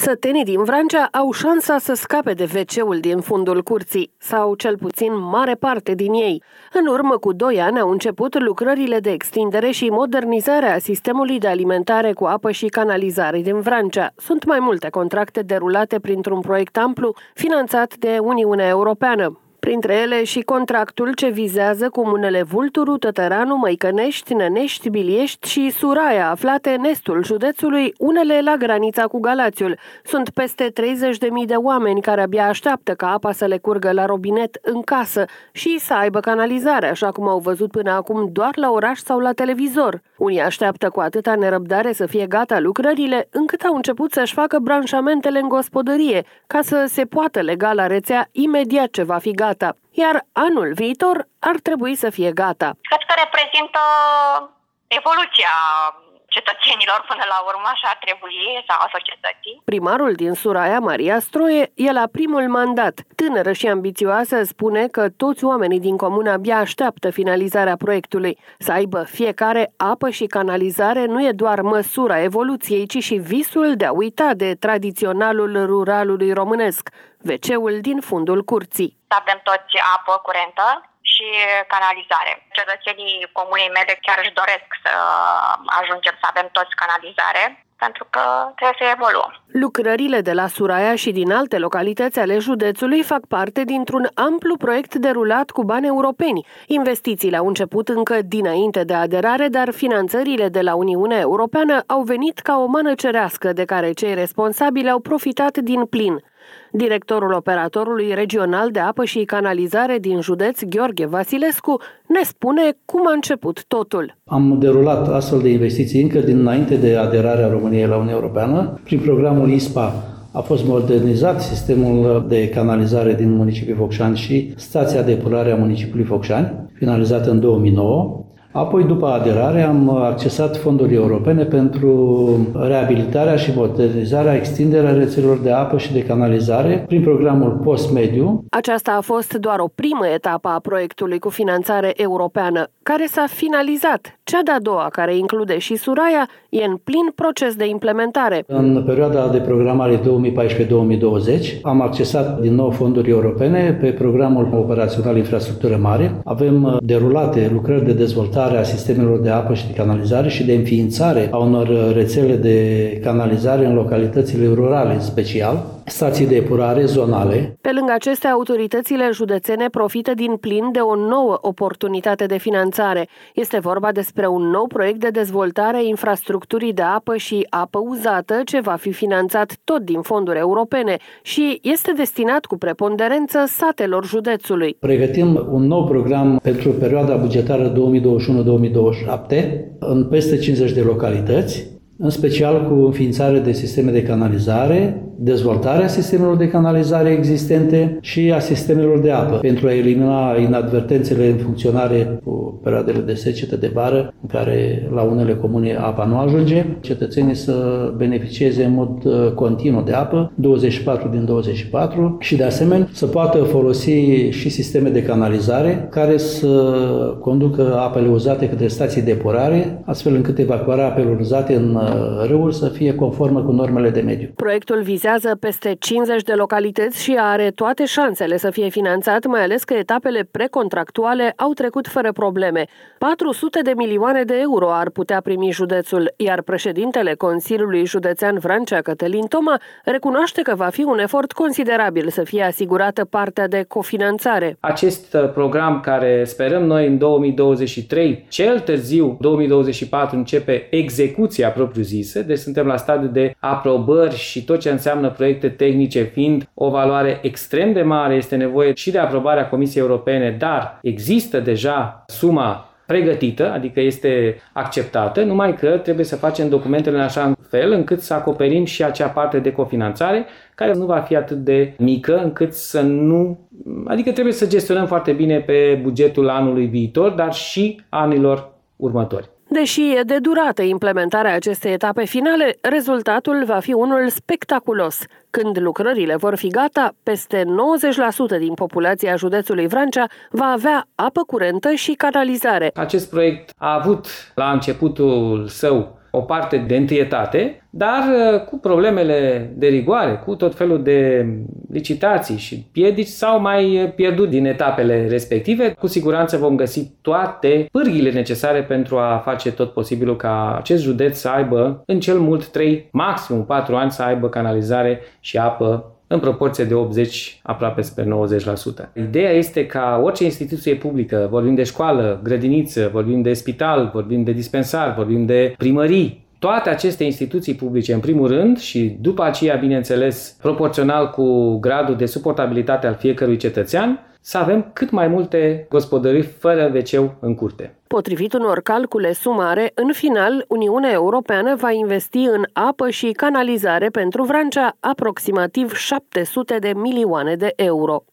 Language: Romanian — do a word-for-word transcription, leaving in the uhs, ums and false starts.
Sătenii din Vrancea au șansa să scape de ve ce-ul din fundul curții, sau cel puțin mare parte din ei. În urmă cu doi ani au început lucrările de extindere și modernizare a sistemului de alimentare cu apă și canalizare din Vrancea. Sunt mai multe contracte derulate printr-un proiect amplu finanțat de Uniunea Europeană. Printre ele și contractul ce vizează comunele Vulturu, Tătăranu, Măicănești, Nănești, Biliești și Suraia, aflate în estul județului, unele la granița cu Galațiul. Sunt peste treizeci de mii de oameni care abia așteaptă ca apa să le curgă la robinet în casă și să aibă canalizare, așa cum au văzut până acum doar la oraș sau la televizor. Unii așteaptă cu atâta nerăbdare să fie gata lucrările, încât au început să-și facă branșamentele în gospodărie, ca să se poată lega la rețea imediat ce va fi gata. Iar anul viitor ar trebui să fie gata. Cred că reprezintă evoluția cetățenilor până la urmă, așa ar trebui, sau a societății. Primarul din Suraia, Maria Stroie, e la primul mandat. Tânără și ambițioasă, spune că toți oamenii din comună abia așteaptă finalizarea proiectului. Să aibă fiecare apă și canalizare nu e doar măsura evoluției, ci și visul de a uita de tradiționalul ruralului românesc, ve ce-ul din fundul curții. Avem toți apă curentă și canalizare. Cetățenii comunei mele chiar își doresc să ajungem să avem toți canalizare, pentru că trebuie să evoluăm. Lucrările de la Suraia și din alte localități ale județului fac parte dintr-un amplu proiect derulat cu bani europeni. Investițiile au început încă dinainte de aderare, dar finanțările de la Uniunea Europeană au venit ca o mană cerească de care cei responsabili au profitat din plin. Directorul operatorului regional de apă și canalizare din județ, Gheorghe Vasilescu, ne spune cum a început totul. Am derulat astfel de investiții încă dinainte de aderarea României la Uniunea Europeană. Prin programul I S P A a fost modernizat sistemul de canalizare din municipiul Focșani și stația de epurare a municipiului Focșani, finalizată în două mii nouă. Apoi, după aderare, am accesat fonduri europene pentru reabilitarea și modernizarea, extinderea rețelelor de apă și de canalizare prin programul Post-Mediu. Aceasta a fost doar o primă etapă a proiectului cu finanțare europeană, care s-a finalizat. Cea de-a doua, care include și Suraia, e în plin proces de implementare. În perioada de programare două mii paisprezece două mii douăzeci am accesat din nou fonduri europene pe programul operațional Infrastructură Mare. Avem derulate lucrări de dezvoltare a sistemelor de apă și de canalizare și de înființare a unor rețele de canalizare în localitățile rurale, în special, stații de epurare zonale. Pe lângă acestea, autoritățile județene profită din plin de o nouă oportunitate de finanțare. Este vorba despre un nou proiect de dezvoltare a infrastructurii de apă și apă uzată, ce va fi finanțat tot din fonduri europene și este destinat cu preponderență satelor județului. Pregătim un nou program pentru perioada bugetară două mii douăzeci și unu două mii douăzeci și șapte în peste cincizeci de localități, în special cu înființare de sisteme de canalizare, dezvoltarea sistemelor de canalizare existente și a sistemelor de apă, pentru a elimina inadvertențele în funcționare cu perioadele de secetă de vară, în care la unele comune apa nu ajunge, cetățenii să beneficieze în mod continuu de apă, douăzeci și patru din douăzeci și patru, și de asemenea să poată folosi și sisteme de canalizare care să conducă apele uzate către stații de epurare, astfel încât evacuarea apelor uzate în râuri să fie conformă cu normele de mediu. Proiectul vizează peste cincizeci de localități și are toate șansele să fie finanțat, mai ales că etapele precontractuale au trecut fără probleme. patru sute de milioane de euro ar putea primi județul, iar președintele Consiliului Județean Vrancea, Cătălin Toma, recunoaște că va fi un efort considerabil să fie asigurată partea de cofinanțare. Acest program, care sperăm noi în două mii douăzeci și trei, cel târziu două mii douăzeci și patru, începe execuția propriu-zisă, deci suntem la stadiu de aprobări și tot ce înseamnă proiecte tehnice, fiind o valoare extrem de mare, este nevoie și de aprobarea Comisiei Europene, dar există deja suma pregătită, adică este acceptată, numai că trebuie să facem documentele în așa fel încât să acoperim și acea parte de cofinanțare, care nu va fi atât de mică încât să nu... Adică trebuie să gestionăm foarte bine pe bugetul anului viitor, dar și anilor următori. Deși e de durată implementarea acestei etape finale, rezultatul va fi unul spectaculos. Când lucrările vor fi gata, peste nouăzeci la sută din populația județului Vrancea va avea apă curentă și canalizare. Acest proiect a avut la începutul său o parte de întâietate, dar cu problemele de rigoare, cu tot felul de licitații și piedici s-au mai pierdut din etapele respective. Cu siguranță vom găsi toate pârghile necesare pentru a face tot posibilul ca acest județ să aibă în cel mult trei, maximum patru ani să aibă canalizare și apă în proporție de optzeci, aproape spre nouăzeci la sută. Ideea este ca orice instituție publică, vorbim de școală, grădiniță, vorbim de spital, vorbim de dispensar, vorbim de primării, toate aceste instituții publice, în primul rând, și după aceea, bineînțeles, proporțional cu gradul de suportabilitate al fiecărui cetățean, să avem cât mai multe gospodării fără ve ce în curte. Potrivit unor calcule sumare, în final, Uniunea Europeană va investi în apă și canalizare pentru Vrancea aproximativ șapte sute de milioane de euro.